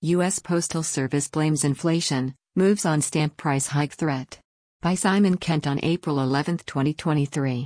U.S. Postal Service blames inflation, moves on stamp price hike threat. By Simon Kent on April 11, 2023.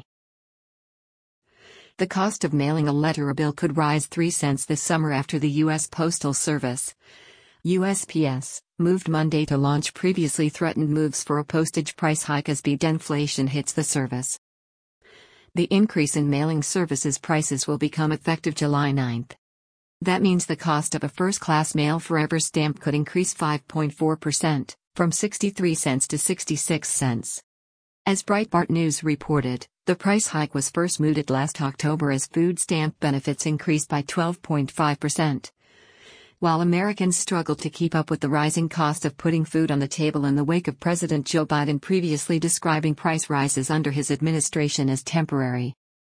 The cost of mailing a letter or bill could rise 3 cents this summer after the U.S. Postal Service, USPS, moved Monday to launch previously threatened moves for a postage price hike as bid inflation hits the service. The increase in mailing services prices will become effective July 9. That means the cost of a first-class mail forever stamp could increase 5.4%, from 63 cents to 66 cents. As Breitbart News reported, the price hike was first mooted last October as food stamp benefits increased by 12.5%. While Americans struggle to keep up with the rising cost of putting food on the table in the wake of President Joe Biden previously describing price rises under his administration as temporary.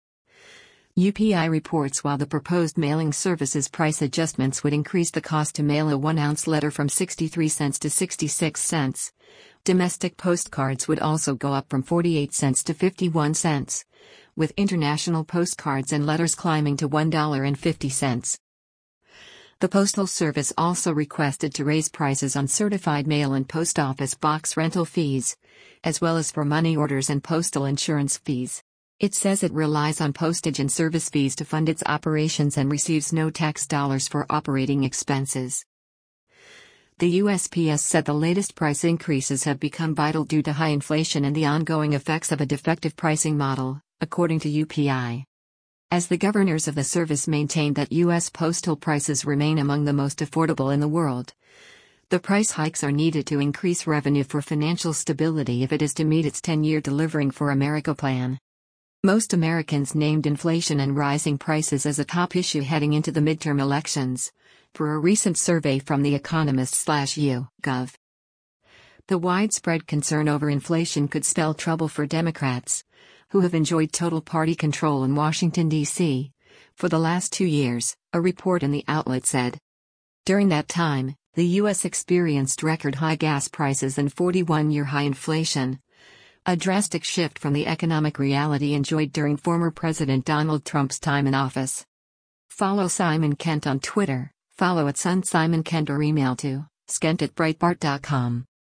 UPI reports while the proposed mailing services price adjustments would increase the cost to mail a 1-ounce letter from 63 cents to 66 cents, domestic postcards would also go up from 48 cents to 51 cents, with international postcards and letters climbing to $1.50. The Postal Service also requested to raise prices on certified mail and post office box rental fees, as well as for money orders and postal insurance fees. It says it relies on postage and service fees to fund its operations and receives no tax dollars for operating expenses. The USPS said the latest price increases have become vital due to high inflation and the ongoing effects of a defective pricing model, according to UPI. As the governors of the service maintained that U.S. postal prices remain among the most affordable in the world, the price hikes are needed to increase revenue for financial stability if it is to meet its 10-year Delivering for America plan. Most Americans named inflation and rising prices as a top issue heading into the midterm elections, per a recent survey from The Economist/YouGov. The widespread concern over inflation could spell trouble for Democrats, who have enjoyed total party control in Washington, D.C., for the last 2 years, a report in the outlet said. During that time, the U.S. experienced record-high gas prices and 41-year high inflation, a drastic shift from the economic reality enjoyed during former President Donald Trump's time in office. Follow Simon Kent on Twitter, follow @SunSimonKent or email to skent@breitbart.com.